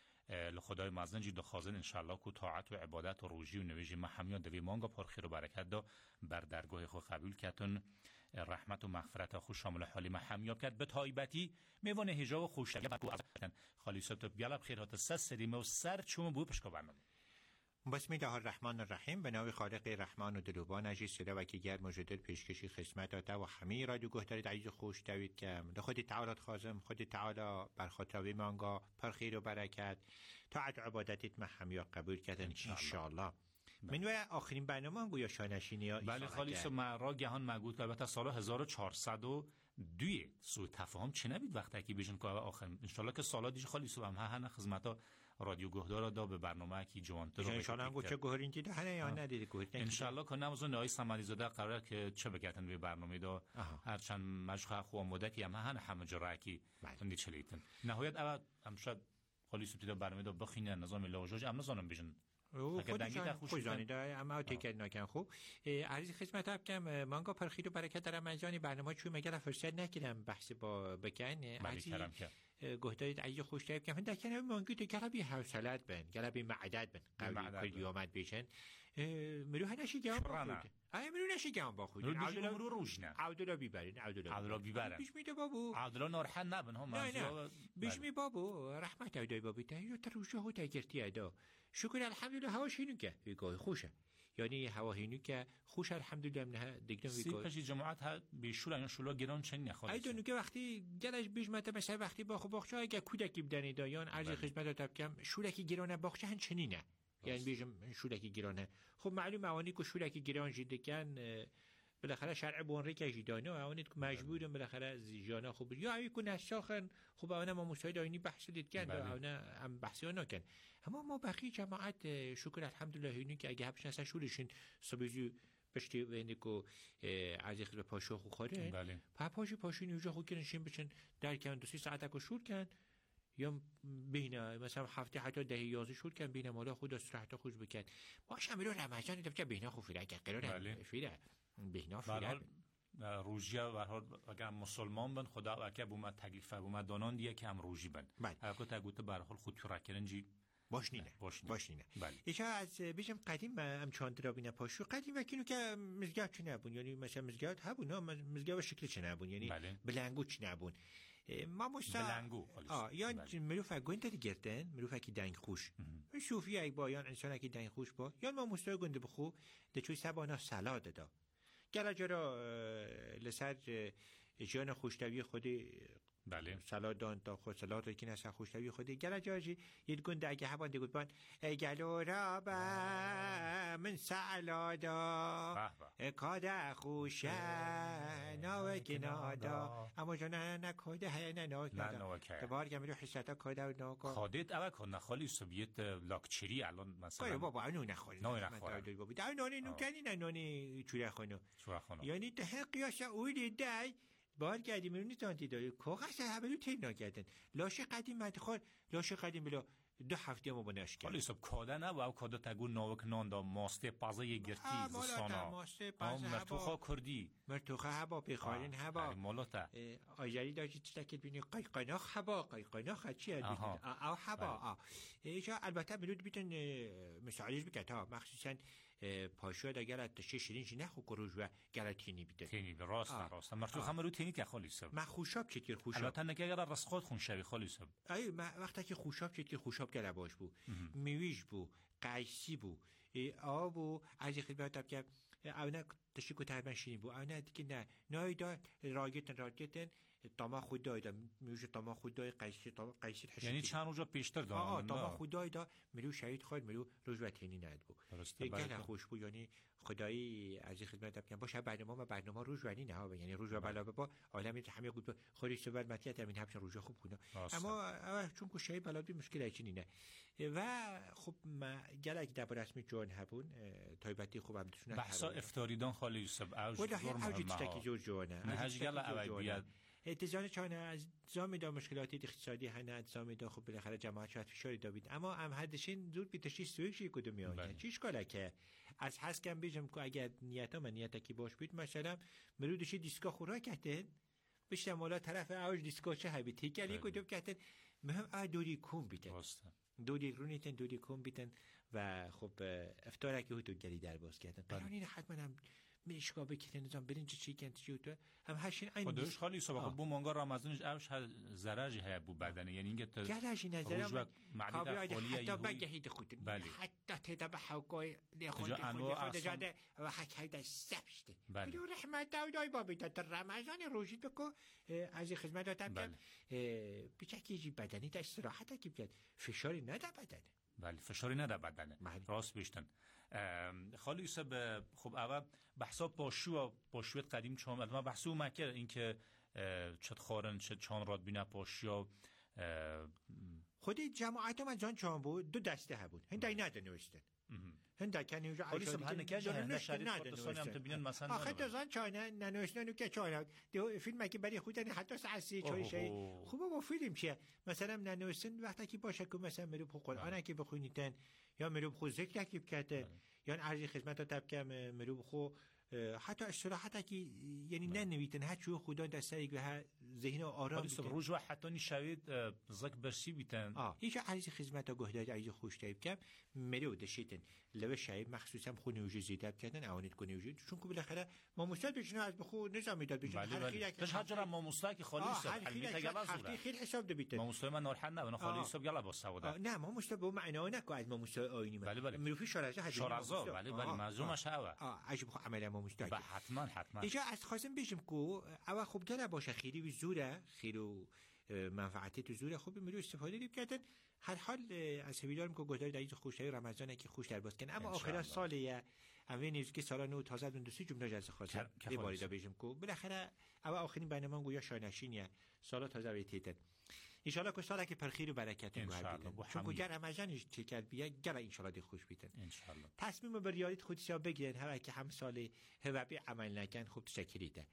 لخدای مزن جی دخوازن انشالله که طاعت و عبادت و روژی و نویجی محمیان دوی مانگا پر خیر و برکت دا بر درگاه خود قبول کتن، رحمت و مغفرت خود شامل حالی محمیاب کرد. به تایبتی میوان حجاب خوشتوی خالی سبت بیالب خیرات سس سریم و سر چوم بو پشکا برنامه. بسم الله الرحمن الرحیم. به نام خالق رحمان و دلوبان عزیز سلا و که گرم و جدل پیشکشی خدمت آتا و همه رادیو گهدارید عزیز خوش دوید که خود تعالی خازم خود تعالی بر خاطر مانگا پر خیر و برکت طاعت و عبادتت محمی قبول کردن انشاءالله. من و آخرین برنامه گویا شانشینی ها بله خالیس مرا گهان مگود که البته سال هزار و چهارصد و دو سوء تفاهم چه نبید وقتی که بیشن که آخر انشالله که سالا دیش خالیس هم هن خدمتا رادیو گهدار دا به برنامه کی جوانتر رو انشالله هم گوچه گوهرین دیده هنه یا ندیده گوهرین انشالله که نمازون نهای سمالی زاده قراره که چه بگتن به برنامه دا هرچند مجخه خواه مدتی هم هن همه جرعه کی تندی چلیتن نهایت اول هم شاید خالیس بتیده برنامه دا بخینه نظام لوجاج هم نظانم بیشن خودشان خوشانی داره اما تکر نکن. خوب عزیز خدمت هم کم مانگا پرخیر و برکت دارم مجانی برنامه چون مگر فرصت نکردم بحث با بکن عزیز گهدارید عزیز خوش داریم که در کنار مانگی تو گلبی حوصلت بن گلبی معدد بن قوی کلی آمد بیشن مروح نشی گم با خود آیا مروح نشی گم با خود مرو روشنه عبدالله بیبرین عبدالله بیبرن بیش میده بابو عبدالله نارحن نبن هم نه نه بیش می بابو رحمت ایدای بابی تا تا روشه ها تگرتی ادا شکر الحمدلله هواش هینو که ویگاه خوشه یعنی هوا هینو که خوش الحمدلله منها دیگه ویگاه سی جماعت ها بیشول اینا شلو گران چنین نخواهد ایدونو که وقتی گلش بیش مته مثلا وقتی باخو باخچه اگه کودکی بدنی دایان عرض خدمت تاب کم شولکی گرانه باخچه هن چنینه یعنی بیشم شولکی گرانه. خب معلوم موانی که شولکی گران جیده کن بالاخره شرع بونری که جیدانه و اوانید که مجبورم بالاخره زیجانه خوب یا اوی که نشاخن خب اونا ما مستعد آینی بحث دید کن و اونا هم بحثی ها نکن. اما ما بقیه جماعت شکر الحمدلله اینی که اگه هبش نسا شورشین صبحیزو بشتی وینی که عزیز خیلی پاشو خو خاره بله پا پاشو پاشو نیوجا خو کنشین بچن در کن دو سی ساعت اکو شور کن یا بینه مثلا هفته حتی ده یازده شور کن بینه مالا خود استراحت خوش بکن باشه میرو رمضان دفعه بینه خو فیره که قرار فیره بهنا فیره روژه و اگر مسلمان بن خدا و که بومد تکلیف بومد دانان دیگه که هم روژی بن اگر تا گوته به هر حال خود را کرنجی باشنینه باشنینه ایشا از بیشم قدیم ام چاند را بینه پاشو قدیم وکینو که مزگاوت چه نبون یعنی مثلا مزگاوت هبون مزگاوت شکل چه نبون یعنی بلنگو چه نبون ما مستا بلنگو آه یا مروف گنده دیگردن مروف اکی دنگ خوش صوفی ای با یا انسان اکی دنگ خوش با یا ما مستا گنده بخو دچوی سبانا سلاد دا گره جرا لسر جان خوشتوی خودی بله سلاد دان تا خود سلاد رو که نسخ خوشتوی خودی گره جاجی یه گنده اگه هبان دیگود بان گلو را با من سلادا کاده خوشه ناوه که نادا اما جانه نکاده هی نه ناک نادا تبار که میرو حساتا کاده و ناکا کادت اوه کن نخالی سویت لاکچری الان مثلا باید بابا اینو نخوری نوی نخوری در نانی نوکنی نه نانی چوره خونو یعنی ده قیاس اولی دای بار گردی میرونی تانتی داری کاغذ هبلو تیم نگردن لاش قدیم مدخال لاش قدیم بلا دو هفته ما بناش کرد حالی سب کاده نه و کاده تگو ناوک نان دا ماسته پازه گرتی زستانا ماسته پازه هبا مرتوخا کردی مرتوخا هبا پیخارین هبا مالوتا آجاری داشتی تکت بینی قایقاناخ هبا قایقاناخ چی هست او هبا ایجا البته میرود بیتن مثالیش بکت ها مخصوصا پاشو دا گلت تشه شیرینجی نخو کروش و گلت تینی بیده تینی بی راست راست مرتوخ همه رو تینی که خالی سب ما خوشاب چطور خوشاب البته نگه اگر رسخات خون شوی خالی سب ای وقتا که خوشاب چطور خوشاب گله باش بو میویش بو قیسی بو آب بو از خدمت تب که اونا تشی که تربن شیرین بو اونا دیگه نه نای دا راگتن راگتن تاما خود دایدا میوش تاما خود دای قیسی تاما قیسی حشی یعنی چند روزا پیشتر دارم آه تاما خود دایدا میرو شهید خود میرو روز وقتی ند بو گله خوش بو یعنی خدایی از خدمت تب که باشه برنامه و برنامه روز ولی نه ها یعنی روز و بلا با عالم همه بود خودش تو بعد متیت همین همش روز خوب کنه اما چون که شهید بلا بی مشکل ایچی نه و خب ما گله که دبر رسمی جون هبون تایبتی خوب هم دشونه بحثا افتاریدان خالی یوسف اوج دور مهمه نه هج گله اوی بیاد اتزان چانه از زامی دا مشکلاتی اقتصادی هنه زامی دا خب بالاخره جماعت شاید فشاری دابید اما هم حدشین زود بیتشی سویک شی کدوم میاد چیش کاله که از حس کم بیجم که اگر نیتا من نیتا کی باش بید مثلا مرودشی دیسکا خورا کردن بشتم والا طرف اوج دیسکا چه هبی تیکلی کدوم کردن مهم ا دوری کون بیتن دوری رونیتن دوری کون بیتن و خب افتاره که تو گلی در باز کردن قرانی حتما هم میشکا بکنن نظام برنج چی کنت چی تو هم هشین این خودش خالی صبح بو مانگا رمضانش اوش زرج های بو بدنه یعنی اینکه گلاشی نظر معده خالی حتی بگهید خود حتی تدا بحوقای خود خود جاده و حتی هیدا سبشته بدو رحمت دای بابی تا رمضان روزی بکو از خدمت دادم که بچکی بدنی تا استراحت کی بیاد فشاری نده بدنه بله فشاری نده بدنه راست بیشتن خالی یوسف خب اول بحثا پاشو پاشوت قدیم چون ما بحثو مکر اینکه چت خارن چت چان راد بینه پاشو خودی جماعت من جان چان بود دو دسته هبود هندای نده نوشتن هندا کنی اونجا عیسی هنده که هنده شریف کردستانی هم تبینن مثلا آخه دزان چانه ننوشنن که چانه دو فیلم که برای خودن حتی سعسی چای شی خوبه با فیلم چیه مثلا ننوشن وقتی که باشه که مثلا میرو قرآن که بخونیدن یا میرو خود ذکر کی کرده یا ارزی خدمت تب که میرو خو حتی استراحت که یعنی ننویتن هر چیو خدا دسته و ذهن آرام بیتن روز و حتی نشوید زک برسی بیتن آه هیچ عریض خدمت ها گهداد عریض خوش تایب کم مرو دشیتن لو شایب مخصوصا خو نوجه زیده کردن اوانید کنه نوجه چون که بالاخره ما مستعد بشن از بخو نظام میداد بشن هر خیلی داش حجر ما مستعد که خالی است خیلی خیلی خیلی حساب ده بیتن ما مستعد من نورحن نه خالی است گلا با سودا نه ما مستعد به معنی نه از ما مستعد آینی مرو شارزه حجر شارزه بله بله معزومش هوا آه عجب خو عمل ما مستعد حتما حتما اینجا از خواستم بشم که اول خوب گله باشه خیلی و زوره خیلی منفعتی تو زوره خوب میرو استفاده دیم کردن هر حال از هویدارم که گذاری در این خوشتری رمضانه که خوش در باز کن اما آخر سالیه اول نیز که سال نو تازه دوندوسی جمله جلس خواستم یه باری دا بشم که بالاخره اول آخرین برنامه گویا شانشینیه سالا تازه بیتیتن انشالله که سالا که پرخیر و برکت گوهر بیتن چون که گر رمضانش چکر بیا گر انشالله دی خوش بیتن انشالله تصمیم بر یادت خودشا بگیرن هر که هم سال هوبی عمل نکن خوب تشکریده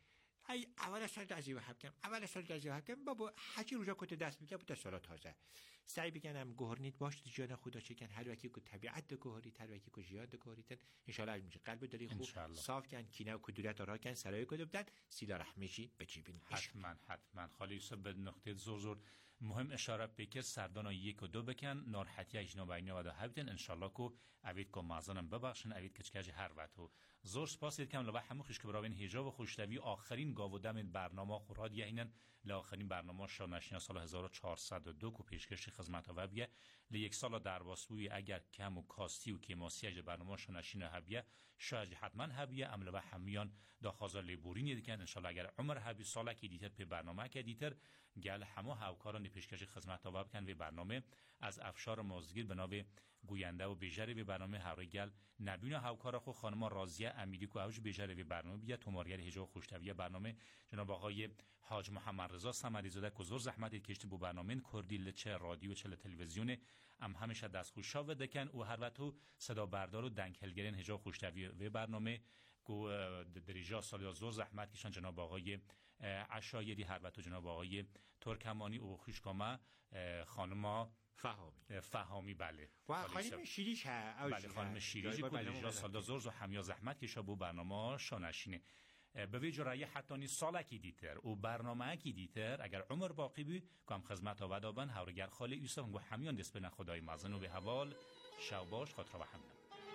ای اول سال دزی و حکم اول سال دزی و حکم بابا حجی روزا کت دست میگه بود سال تازه سعی بکنم گهرنیت باش جان خدا چکن هر وکی کو طبیعت گهری تر وکی کو زیاد گهریتن ان شاء الله میشه قلب داری خوب صاف کن کینه و کدورت را کن سرای کدوبدن سیلا رحمشی بچیبین حتما حتما خالی یوسف به نقطه زور زور مهم اشاره بکر سردانا یک و دو بکن نارحتی اجناب اینا و ده هبتن ان شاء الله کو اوید کو مازنم ببخشن اوید کچکج هر وقت زور سپاس کم لبا همو خوش که براین هجاب و خوشتوی آخرین گاو و دم برنامه خوراد یعنی لاخرین برنامه شانشین سال هزار و چهارصد و دو کو پیشکش خدمت و بیه ل یک سال در واسوی اگر کم و کاستی و کیماسی اج برنامه شانشین هبیه شاید حتما هبیه عمل و همیان دا خازا لیبورین دیگه ان شاء الله اگر عمر هبی ساله کی دیتر په برنامه که دیتر گل همو هاوکاران پیشکش خدمت و بکن و برنامه از افشار مازگیر به نام گوینده و بیجره و برنامه هر گل نبیون هاوکار خو خانم راضیه امیری کو اوج بیجره و برنامه بیا تومارگر هجا خوشتویه برنامه جناب آقای حاج محمد رضا صمدی زاده کو زور زحمت کشتی بو برنامه کردی چه رادیو چه تلویزیون ام همیشه دست خوشا و دکن او هر وقت صدا بردار و دنگلگرین هجا خوشتویه و برنامه کو دریجا سال زور زحمت کشان جناب آقای عشایری هر وقت جناب آقای ترکمانی او خوشکامه خانم فهامی فهامی بله و خانم شیریش ها بله خانم شیریش کو دریجا سال زور و همیا زحمت کشا بو برنامه شانشینه به ویج رای حتانی ساله کی دیتر او برنامه کی دیتر اگر عمر باقی بی کام خدمت آباد آبن هورگر خاله یوسف گو همیان دست به خدای مازن و به حوال شوباش خاطر و همین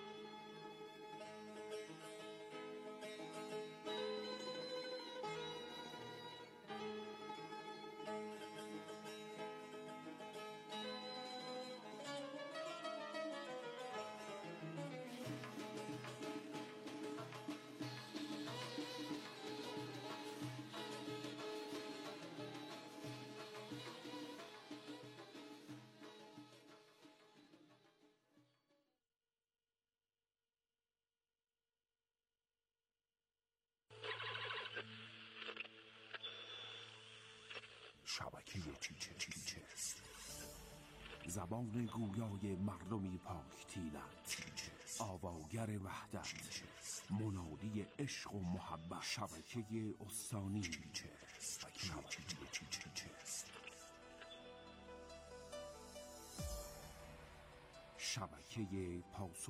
شبکه تیچرز زبان گویای مردمی پاک تینت آواگر وحدت منادی عشق و محبت شبکه استانی شبکه پاسو